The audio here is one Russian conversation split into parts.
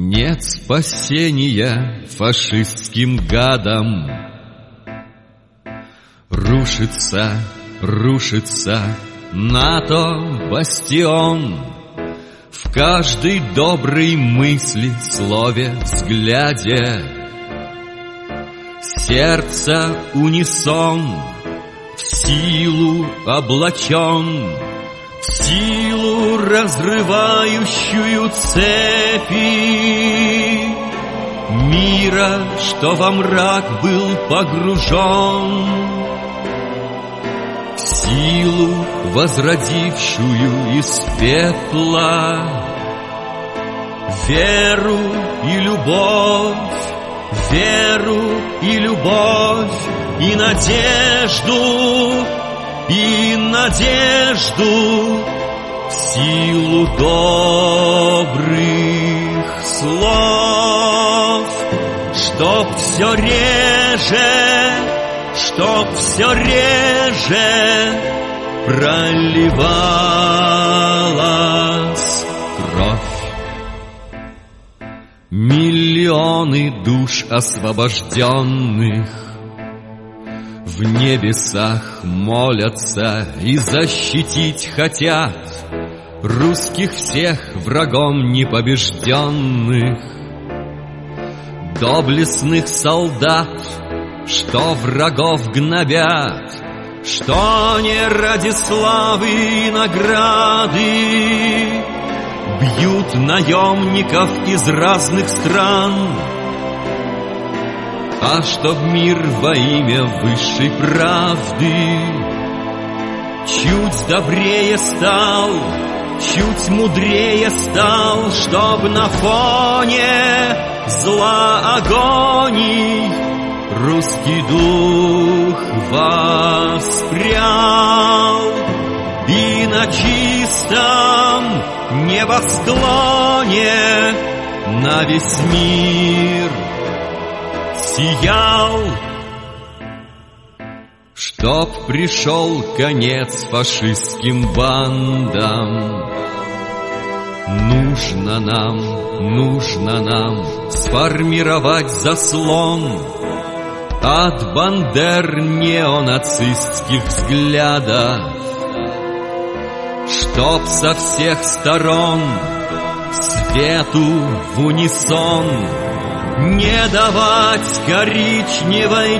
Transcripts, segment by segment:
Нет спасения фашистским гадам. Рушится, рушится НАТО бастион. В каждой доброй мысли, слове, взгляде сердце унисон, в силу облачен, в силу разрывающую цепи мира, что во мрак был погружен, в силу, возродившую из пепла веру и любовь, веру и любовь, и надежду, и надежду, в силу добрых слов, чтоб все реже, чтоб все реже проливалась кровь. Миллионы душ освобожденных в небесах молятся и защитить хотят русских всех врагом непобежденных, доблестных солдат, что врагов гнобят, что не ради славы и награды бьют наемников из разных стран, а чтоб мир во имя высшей правды чуть добрее стал, чуть мудрее стал, чтоб на фоне зла агоний русский дух воспрял и на чистом небосклоне на весь мир сиял. Чтоб пришел конец фашистским бандам, нужно нам сформировать заслон от бандер неонацистских взглядов, чтоб со всех сторон свету в унисон не давать коричневой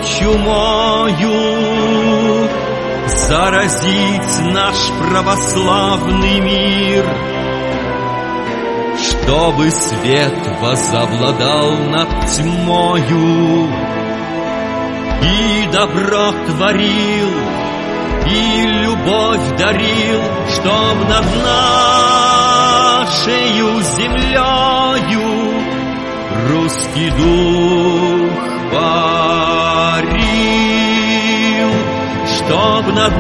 чумою заразить наш православный мир, чтобы свет возобладал над тьмою и добро творил, и любовь дарил, чтоб над нашею землею русский дух парил, чтоб над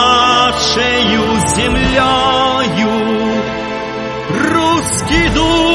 нашею землею русский дух